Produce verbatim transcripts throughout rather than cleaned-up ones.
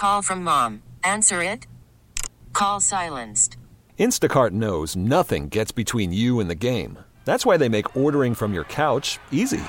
Call from mom. Answer it. Call silenced. Instacart knows nothing gets between you and the game. That's why they make ordering from your couch easy.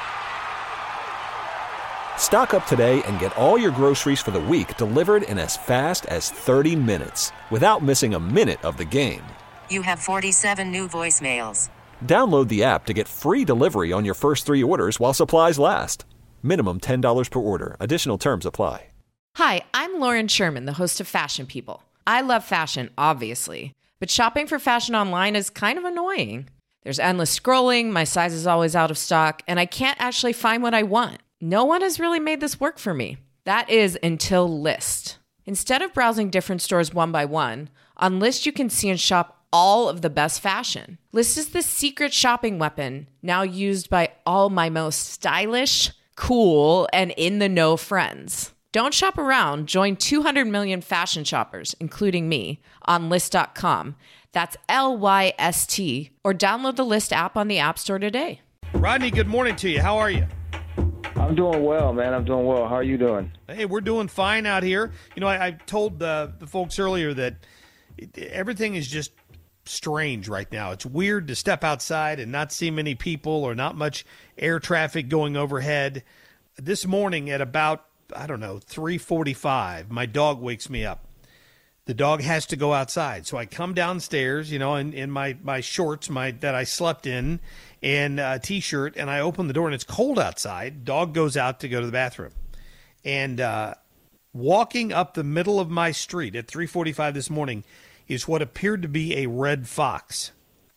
Stock up today and get all your groceries for the week delivered in as fast as thirty minutes without missing a minute of the game. You have forty-seven new voicemails. Download the app to get free delivery on your first three orders while supplies last. Minimum ten dollars per order. Additional terms apply. Hi, I'm Lauren Sherman, the host of Fashion People. I love fashion, obviously, but shopping for fashion online is kind of annoying. There's endless scrolling, my size is always out of stock, and I can't actually find what I want. No one has really made this work for me. That is until Lyst. Instead of browsing different stores one by one, on Lyst you can see and shop all of the best fashion. Lyst is the secret shopping weapon now used by all my most stylish, cool, and in-the-know friends. Don't shop around. Join two hundred million fashion shoppers, including me, on Lyst dot com. That's L Y S T. Or download the Lyst app on the App Store today. Rodney, good morning to you. How are you? I'm doing well, man. I'm doing well. How are you doing? Hey, we're doing fine out here. You know, I, I told uh, the folks earlier that it, everything is just strange right now. It's weird to step outside and not see many people or not much air traffic going overhead. This morning at about, I don't know, three forty-five, my dog wakes me up. The dog has to go outside. So I come downstairs, you know, in, in my, my shorts my that I slept in and a T-shirt, and I open the door, and it's cold outside. Dog goes out to go to the bathroom. And uh, walking up the middle of my street at three forty-five this morning is what appeared to be a red fox.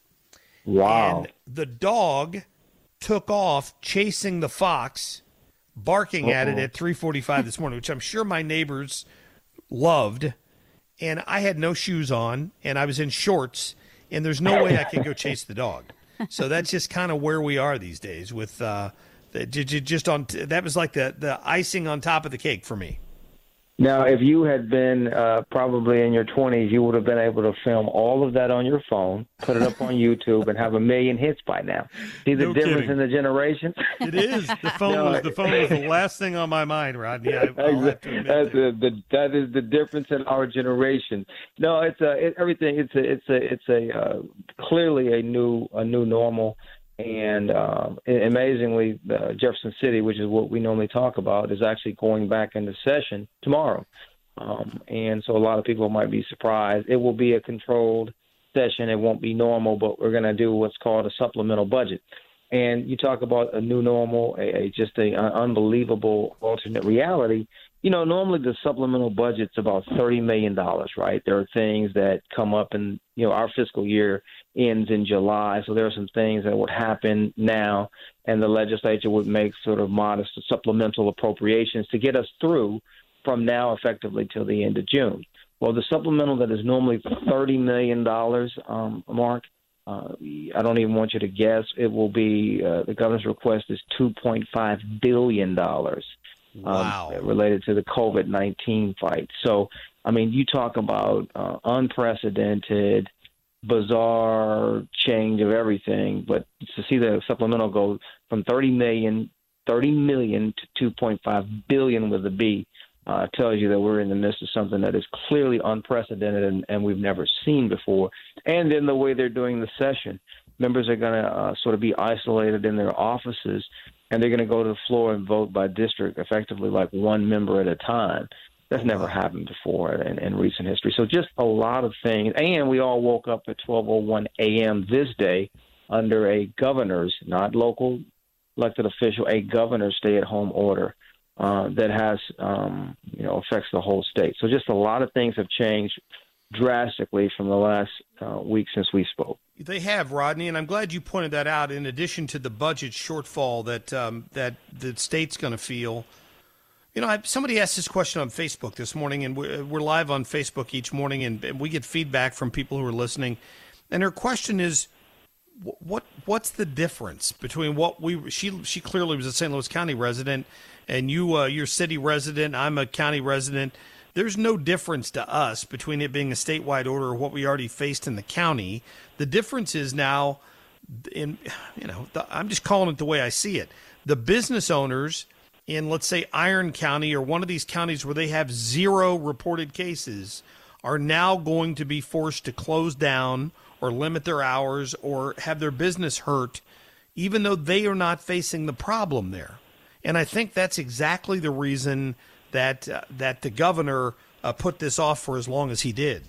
Wow. And the dog took off chasing the fox, barking Uh-oh. at it at three forty-five this morning, which I'm sure my neighbors loved. And I had no shoes on, and I was in shorts, and there's no way I could go chase the dog. So that's just kind of where we are these days with uh, the, just on – that was like the, the icing on top of the cake for me. Now, if you had been uh, probably in your twenties, you would have been able to film all of that on your phone, put it up on YouTube, and have a million hits by now. See the no difference kidding. in the generation? It is. The phone, no, was, the phone was the last thing on my mind, Rodney. I, I'll have to admit That's that. A, the, that is the difference in our generation. No, it's a, it, everything. It's a, it's a, it's a uh, clearly a new, a new normal. And um, amazingly, uh, Jefferson City, which is what we normally talk about, is actually going back into session tomorrow. Um, and so a lot of people might be surprised. It will be a controlled session. It won't be normal, but we're going to do what's called a supplemental budget. And you talk about a new normal, a, a just a, an unbelievable alternate reality. You know, normally the supplemental budget's about thirty million dollars, right? There are things that come up and, you know, our fiscal year ends in July. So there are some things that would happen now, and the legislature would make sort of modest supplemental appropriations to get us through from now effectively till the end of June. Well, the supplemental that is normally thirty million dollars, um, Mark, uh, I don't even want you to guess. It will be, uh, the governor's request is two point five billion dollars. Wow. Um, related to the COVID nineteen fight. So, I mean, you talk about uh, unprecedented, bizarre change of everything, but to see the supplemental go from thirty million, thirty million to two point five billion with a B uh, tells you that we're in the midst of something that is clearly unprecedented and, and we've never seen before. And then the way they're doing the session, members are going to uh, sort of be isolated in their offices, and they're going to go to the floor and vote by district, effectively like one member at a time. That's never happened before in, in recent history. So just a lot of things. And we all woke up at twelve oh one a.m. this day under a governor's, not local elected official, a governor's stay-at-home order uh, that has, um, you know, affects the whole state. So just a lot of things have changed drastically from the last uh, week since we spoke. They have, Rodney, and I'm glad you pointed that out. In addition to the budget shortfall that um, that the state's going to feel, you know, I, somebody asked this question on Facebook this morning, and we're, we're live on Facebook each morning, and, and we get feedback from people who are listening. And her question is, what what's the difference between what we she she clearly was a Saint Louis County resident, and you uh, you're a city resident, I'm a county resident. There's no difference to us between it being a statewide order or what we already faced in the county. The difference is now, in you know, the, I'm just calling it the way I see it. The business owners in, let's say, Iron County or one of these counties where they have zero reported cases are now going to be forced to close down or limit their hours or have their business hurt, even though they are not facing the problem there. And I think that's exactly the reason that uh, that the governor uh, put this off for as long as he did.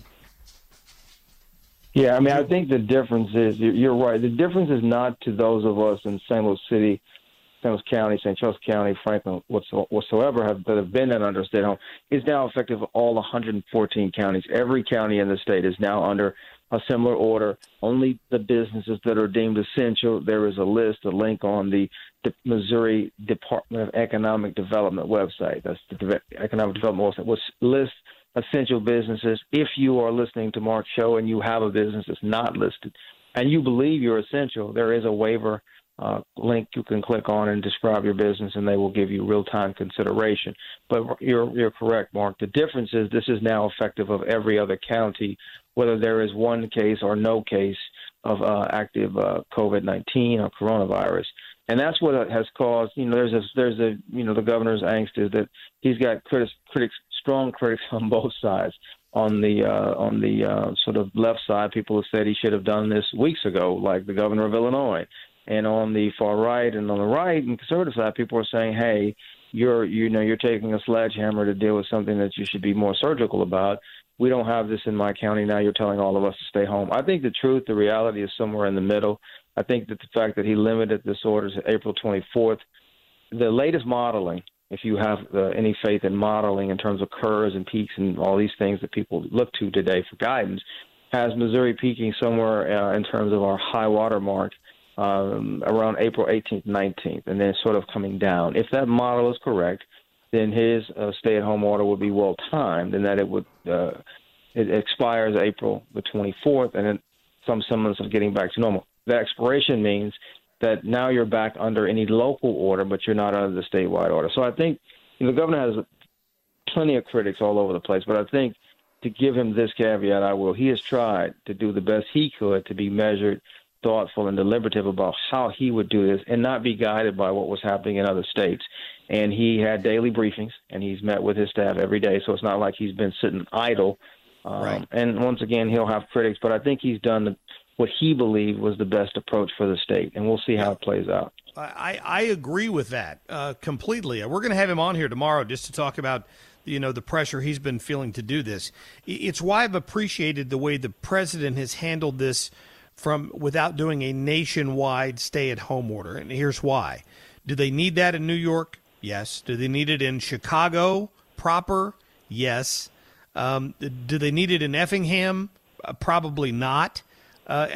Yeah, I mean, I think the difference is, you're right, the difference is not to those of us in Saint Louis City, Saint Louis County, Saint Charles County, Franklin, whatsoever have, that have been in under stay-at-home. It's now effective for all one hundred fourteen counties. Every county in the state is now under a similar order. Only the businesses that are deemed essential, there is a list, a link on the, the Missouri Department of Economic Development website. That's the Economic Development website, which lists essential businesses. If you are listening to Mark's show and you have a business that's not listed and you believe you're essential, there is a waiver uh, link you can click on and describe your business, and they will give you real-time consideration. But you're you're correct, Mark. The difference is this is now effective of every other county, whether there is one case or no case of uh, active uh, COVID nineteen or coronavirus. And that's what has caused, you know, there's a, there's a, you know, the governor's angst is that he's got critics, critics, strong critics on both sides. On the uh, on the uh, sort of left side, people have said he should have done this weeks ago, like the governor of Illinois. And on the far right and on the right and conservative side, people are saying, hey, you're, you know, you're taking a sledgehammer to deal with something that you should be more surgical about. We don't have this in my county. Now you're telling all of us to stay home. I think the truth, the reality is somewhere in the middle. I think that the fact that he limited this order to April twenty-fourth, the latest modeling, if you have uh, any faith in modeling in terms of curves and peaks and all these things that people look to today for guidance, has Missouri peaking somewhere uh, in terms of our high water mark um, around April eighteenth, nineteenth, and then sort of coming down. If that model is correct, then his uh, stay-at-home order would be well-timed, and that it would uh, it expires April the twenty-fourth, and then some semblance of getting back to normal. That expiration means that now you're back under any local order, but you're not under the statewide order. So I think you know, the governor has plenty of critics all over the place, but I think to give him this caveat, I will. He has tried to do the best he could to be measured, thoughtful, and deliberative about how he would do this and not be guided by what was happening in other states. And he had daily briefings, and he's met with his staff every day, so it's not like he's been sitting idle. Um, right. And once again, he'll have critics, but I think he's done the, what he believed was the best approach for the state, and we'll see how it plays out. I, I agree with that uh, completely. We're going to have him on here tomorrow just to talk about, you know, the pressure he's been feeling to do this. It's why I've appreciated the way the president has handled this from without doing a nationwide stay-at-home order, and here's why. Do they need that in New York? Yes. Do they need it in Chicago proper? Yes. Um, do they need it in Effingham? Uh, probably not. Uh,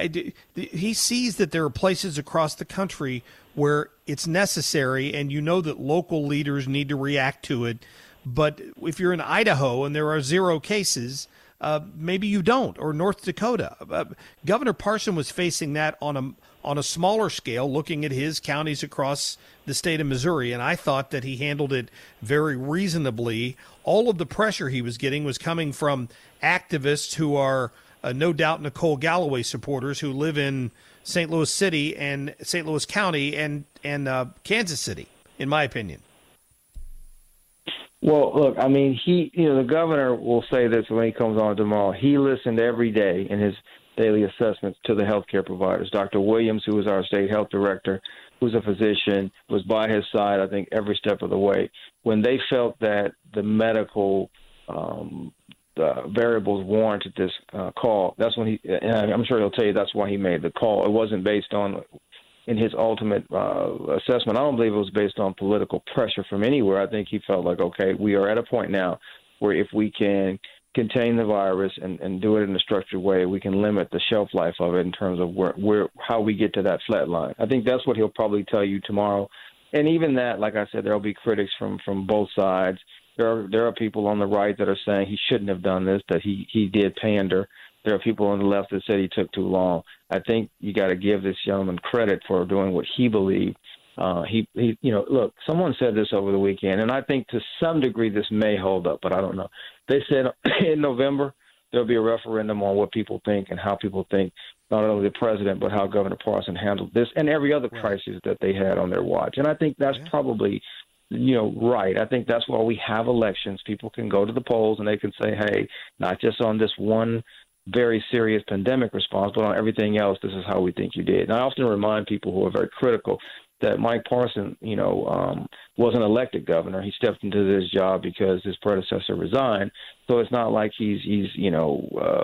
he sees that there are places across the country where it's necessary, and you know that local leaders need to react to it. But if you're in Idaho and there are zero cases, uh, maybe you don't, or North Dakota. Uh, Governor Parson was facing that on a on a smaller scale, looking at his counties across the state of Missouri, and I thought that he handled it very reasonably. All of the pressure he was getting was coming from activists who are uh, no doubt Nicole Galloway supporters who live in Saint Louis City and Saint Louis County and, and uh, Kansas City, in my opinion. Well, look, I mean, he, you know, the governor will say this when he comes on tomorrow. He listened every day in his daily assessments to the healthcare providers. Doctor Williams, who is our state health director, who's a physician, was by his side, I think, every step of the way. When they felt that the medical um, uh, variables warranted this uh, call, that's when he, and I'm sure he'll tell you that's why he made the call. It wasn't based on, in his ultimate uh, assessment, I don't believe it was based on political pressure from anywhere. I think he felt like, okay, we are at a point now where if we can contain the virus and, and do it in a structured way, we can limit the shelf life of it in terms of where, where how we get to that flat line. I think that's what he'll probably tell you tomorrow. And even that, like I said, there will be critics from, from both sides. There are there are people on the right that are saying he shouldn't have done this, that he, he did pander. There are people on the left that said he took too long. I think you got to give this gentleman credit for doing what he believed. Uh, he, he, you know, look, someone said this over the weekend, and I think to some degree this may hold up, but I don't know. They said in November there'll be a referendum on what people think and how people think, not only the president, but how Governor Parson handled this and every other right. crisis that they had on their watch. And I think that's yeah. probably you know, right. I think that's why we have elections. People can go to the polls and they can say, hey, not just on this one very serious pandemic response, but on everything else, this is how we think you did. And I often remind people who are very critical that Mike Parson, you know, um, wasn't elected governor. He stepped into this job because his predecessor resigned. So it's not like he's, he's you know,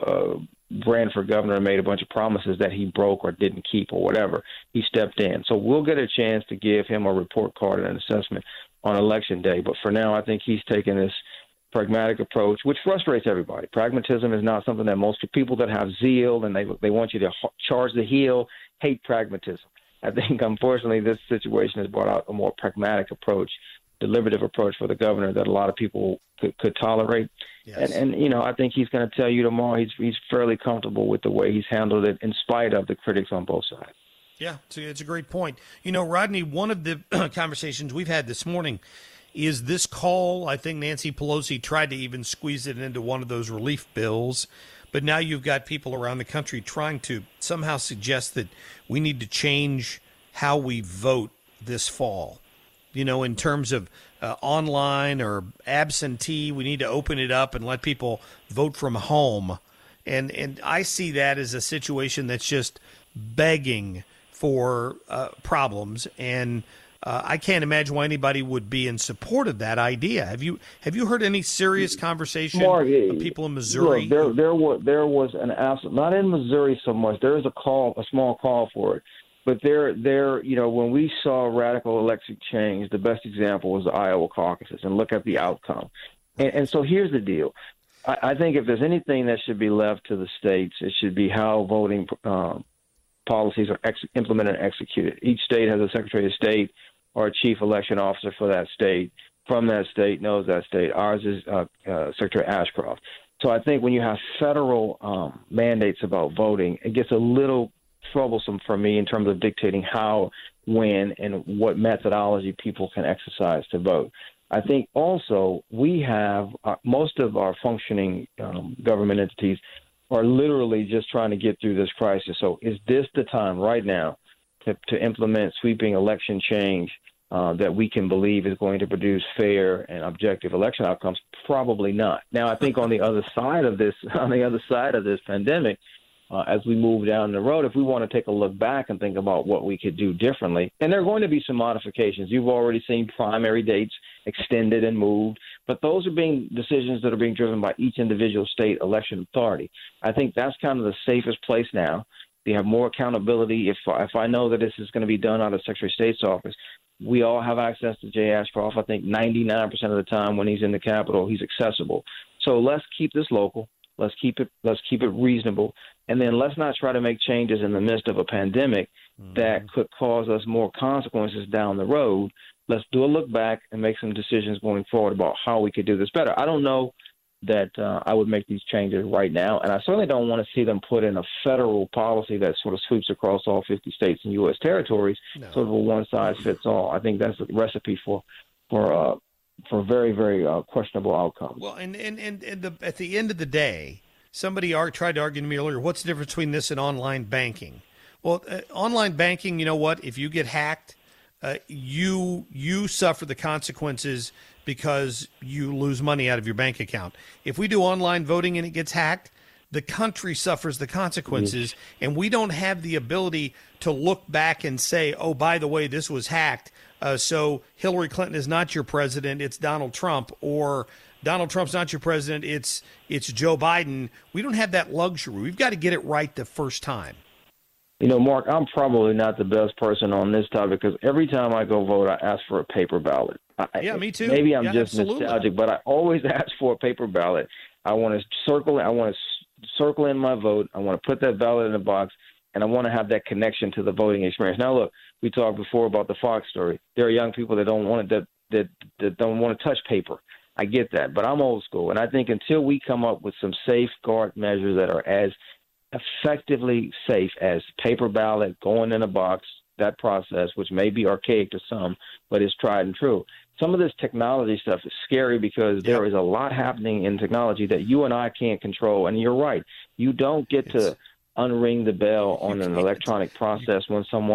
uh, ran for governor and made a bunch of promises that he broke or didn't keep or whatever. He stepped in. So we'll get a chance to give him a report card and an assessment on Election Day. But for now, I think he's taken this pragmatic approach, which frustrates everybody. Pragmatism is not something that most people that have zeal and they they want you to charge the heel hate pragmatism. I think, unfortunately, this situation has brought out a more pragmatic approach, deliberative approach for the governor that a lot of people could, could tolerate. Yes. And, and, you know, I think he's going to tell you tomorrow he's he's fairly comfortable with the way he's handled it in spite of the critics on both sides. Yeah, it's a, it's a great point. You know, Rodney, one of the conversations we've had this morning is this call. I think Nancy Pelosi tried to even squeeze it into one of those relief bills. But now you've got people around the country trying to somehow suggest that we need to change how we vote this fall. You know, in terms of uh, online or absentee, we need to open it up and let people vote from home. And and I see that as a situation that's just begging for uh, problems. And Uh, I can't imagine why anybody would be in support of that idea. Have you have you heard any serious conversation Mark, of people in Missouri? Look, there, there was there was an absolute, not in Missouri so much. There is a call, a small call for it, but there, there, you know, when we saw radical election change, the best example was the Iowa caucuses, and look at the outcome. And, and so here's the deal. I, I think if there's anything that should be left to the states, it should be how voting um, policies are ex- implemented and executed. Each state has a Secretary of State or a chief election officer for that state, from that state, knows that state. Ours is uh, uh, Secretary Ashcroft. So I think when you have federal um, mandates about voting, it gets a little troublesome for me in terms of dictating how, when, and what methodology people can exercise to vote. I think also we have uh, most of our functioning um, government entities are literally just trying to get through this crisis. So is this the time right now to, to implement sweeping election change uh, that we can believe is going to produce fair and objective election outcomes? Probably not. Now, I think on the other side of this, on the other side of this pandemic, uh, as we move down the road, if we want to take a look back and think about what we could do differently, and there are going to be some modifications. You've already seen primary dates extended and moved, but those are being decisions that are being driven by each individual state election authority. I think that's kind of the safest place now. We have more accountability. If if I know that this is going to be done out of Secretary of State's office, we all have access to Jay Ashcroft. I think ninety-nine percent of the time when he's in the Capitol, he's accessible. So let's keep this local. Let's keep it. Let's keep it reasonable, and then let's not try to make changes in the midst of a pandemic mm-hmm. that could cause us more consequences down the road. Let's do a look back and make some decisions going forward about how we could do this better. I don't know that uh, I would make these changes right now, and I certainly don't want to see them put in a federal policy that sort of sweeps across all fifty states and U S territories, no. sort of a one-size-fits-all. I think that's a recipe for for uh, for very, very uh, questionable outcomes. Well, and and, and, and the, at the end of the day, somebody are, tried to argue to me earlier, what's the difference between this and online banking? Well, uh, online banking, you know what? If you get hacked, uh, you you suffer the consequences because you lose money out of your bank account. If we do online voting and it gets hacked, the country suffers the consequences, mm-hmm. and we don't have the ability to look back and say, oh, by the way, this was hacked, uh, so Hillary Clinton is not your president, it's Donald Trump, or Donald Trump's not your president, it's it's Joe Biden. We don't have that luxury. We've got to get it right the first time. You know, Mark, I'm probably not the best person on this topic because every time I go vote, I ask for a paper ballot. I, yeah, me too. Maybe I'm yeah, just absolutely. nostalgic, but I always ask for a paper ballot. I want to circle. I want to circle in my vote. I want to put that ballot in a box, and I want to have that connection to the voting experience. Now, look, we talked before about the Fox story. There are young people that don't want to that that, that don't want to touch paper. I get that, but I'm old school, and I think until we come up with some safeguard measures that are as effectively safe as paper ballot, going in a box, that process, which may be archaic to some, but is tried and true. Some of this technology stuff is scary because yep. there is a lot happening in technology that you and I can't control. And you're right. You don't get it's, to unring the bell on an electronic process when someone is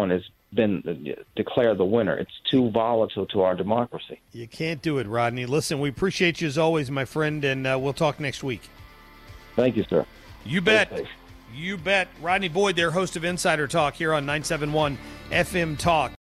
been uh, declare the winner. It's too volatile to our democracy. You can't do it, Rodney. Listen, we appreciate you as always, my friend, and uh, we'll talk next week. Thank you, sir. You bet. You bet. Rodney Boyd, their host of Insider Talk here on nine seven one F M Talk.